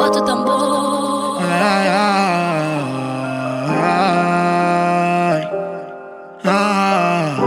Bota o tambor. Ai, ai, ai.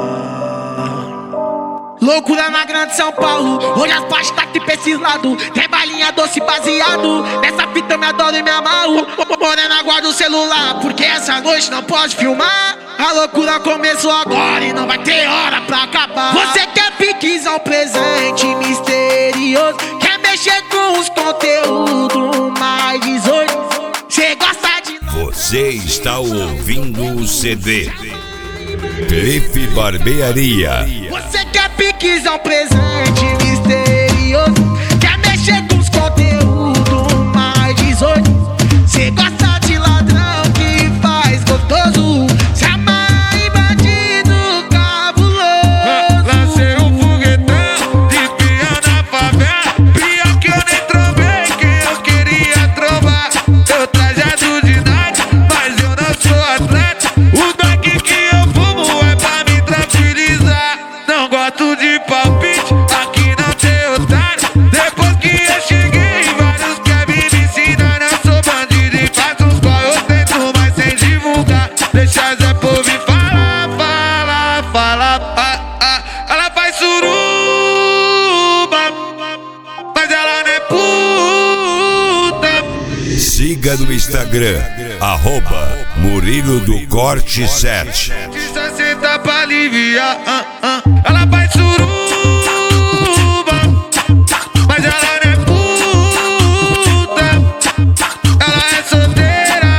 Loucura na grande São Paulo. Hoje as pastas tá aqui pra esses lados. Tem balinha doce baseado. Nessa fita eu me adoro e me amarro. Morena, guarda o celular, porque essa noite não pode filmar. A loucura começou agora e não vai ter hora pra acabar. Você quer piquezão, presente misterioso. Quer mexer com os conteúdos mais 18. Cê gosta de... Você está ouvindo o CD Cliff Barbearia. Você quer piquezão, presente misterioso. Quer mexer com os conteúdos mais 18. Cê gosta de ladrão que faz gostoso. Se amarra em bandido cabuloso. Lancei um foguetão de pia na favela. Pior que eu nem trovei quem eu queria trovar. Eu trajado de Nike, mas eu não sou atleta. O daqui que eu fumo é pra me tranquilizar. Não gosto de palpite, aqui não tem otário. Depois que eu cheguei, vários querem me ensinar. Eu sou bandido e faço uns qual eu tento, mas sem divulgar. Deixa Zé Povo falar, falar, falar. Ela faz suruba, mas ela não é puta. Siga no Instagram @Murilo do Corte 7. Só senta pra aliviar. Ela faz suruba, mas ela não é puta. Ela é solteira,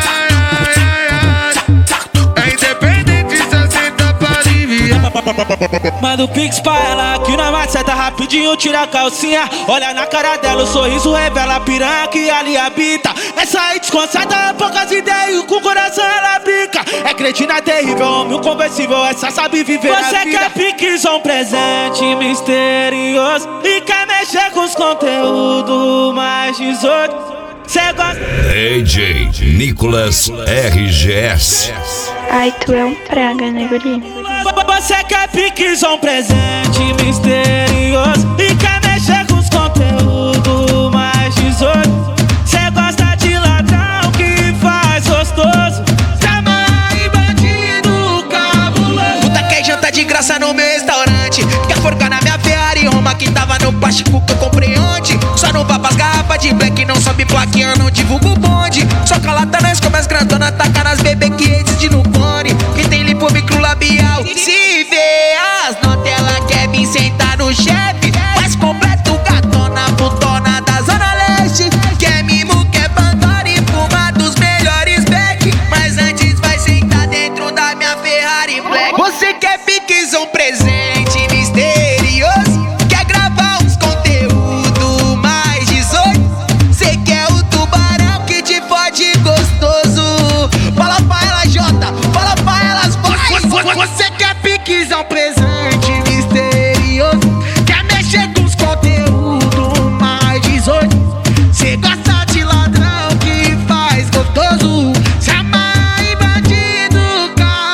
é independente, só senta pra aliviar. Manda o pix pra ela que na maceta rapidinho tira a calcinha. Olha na cara dela, o sorriso revela a piranha que ali habita. Essa aí desconcerta, poucas ideias, com o coração ela brinca. É cretina terrível, homem conversível, essa sabe viver a vida. Você quer piquezão, presente misterioso. E quer mexer com os conteúdos mais 18. Cê gosta... DJ Nicolas RGS. Ai, tu é um praga, né, guri? Você quer piquezão, presente misterioso. E quer mexer com os conteúdos mais 18. Cê gosta de ladrão que faz gostoso. Se amarra em bandido cabuloso. Puta quer janta de graça no meu restaurante. Quer forcar na minha Ferrari Roma que tava no plástico que eu comprei ontem. Só não vá pras garrafas de black, não sobe plaquinha, não divulgo o bonde. Só calata nós como as grandonas, taca nas bebê que resiste no fone. Que tem lipo microlabial. Se vê as notas, ela quer vir sentar no chefe. Faz completo gatona, putona da Zona Leste. Quer mimo, quer Pandora e fuma dos melhores back. Mas antes vai sentar dentro da minha Ferrari Black. Você quer piquezão, presente misterioso. Quer gravar uns conteúdo mais 18. Cê quer o tubarão que te fode gostoso. Fala pra ela, Jota, fala pra elas, vai. Você quer piquezão, presente misterioso. Quer mexer com os conteúdos mais 18. Cê gosta de ladrão que faz gostoso. Se amarra em bandido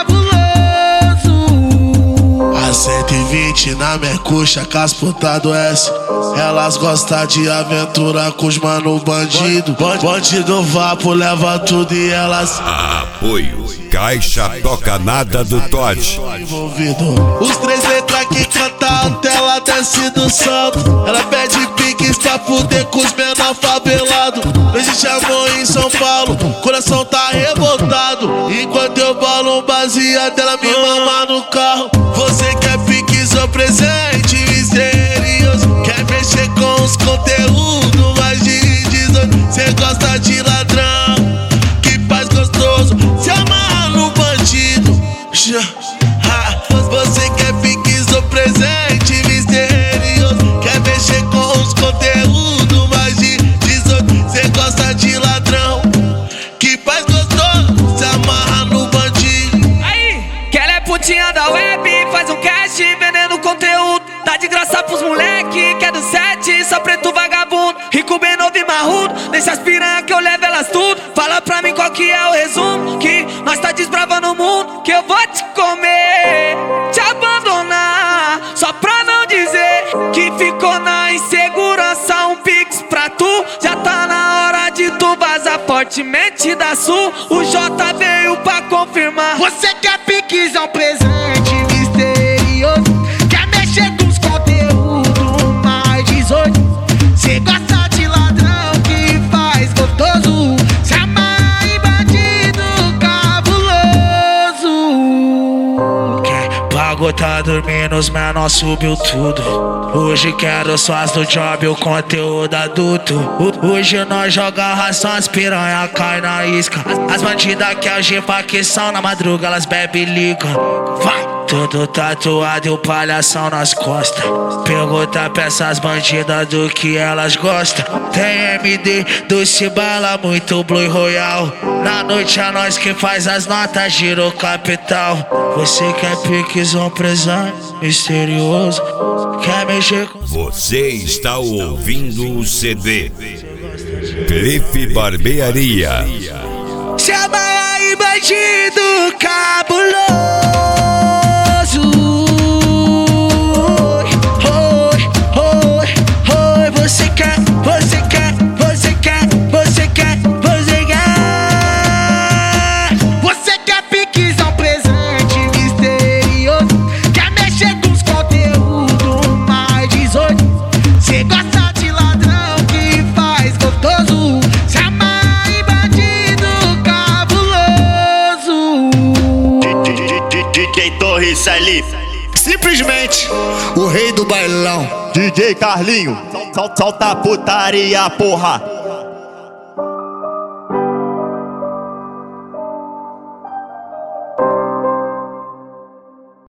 cabuloso. A 120 na mercucha, casputado S. Elas gostam de aventura com os mano bandido. Bandido vapo, leva tudo e elas Apoio Caixa Toca Nada do Todd. envolvido. Os 3 letras que canta alto, ela desce do salto. Ela pede piques pra fuder com os menor favelado. Não existe amor em São Paulo, coração tá revoltado. Enquanto eu bolo um baseado, ela me mama no carro. Você quer piquezão, presente misterioso. Quer mexer com os conteúdos mais de 18. Cê gosta de ladrão que faz gostoso. Se amarra no bandido. Você quer piquezão, presente misterioso. Quer mexer com os conteúdos mais de 18. Cê gosta de ladrão que faz gostoso. Se amarra no bandido. Aí, que ela é putinha da web, faz um cash vendendo conteúdo. Dá de graça pros moleque, que é do 7, só preto vagabundo. Rico, bem novo e marrudo, nessas piranha que eu levo elas tudo. Fala pra mim qual que é o resumo, que nós tá desbravando o mundo. Que eu vou te comer, te abandonar, só pra não dizer que ficou na insegurança. Um pix pra tu, já tá na hora fortemente da Sul. O J veio pra confirmar. Você quer piquezão presente misterioso, quer mexer com os conteúdos mais 18. Cê gosta de ladrão que faz gostoso, se amarra em bandido cabuloso. Pagou, tá dormindo, os menor subiu tudo. Hoje quero só as do job, o conteúdo adulto. Hoje nós joga ração, as piranha cai na isca. As bandidas que agem facção, na madruga elas bebe e ligam. Vai! Tudo tatuado e o palhação nas costas. Pergunta pra essas bandidas do que elas gostam. Tem MD, doce bala, muito Blue Royal. Na noite é nós que faz as notas, gira o capital. Você quer piquezão presente misterioso, quer mexer com... Você está ouvindo o CD Cliff Barbearia. Chama aí, bandido cabuloso. Você quer, você quer, você quer, você quer, você quer. Você quer piquezão presente misterioso, quer mexer com os conteúdos mais 18. Cê gosta de ladrão que faz gostoso, se amarra em bandido cabuloso. DJ Torres ali. Simplesmente o rei do bailão, DJ Carlinho, solta a putaria, porra.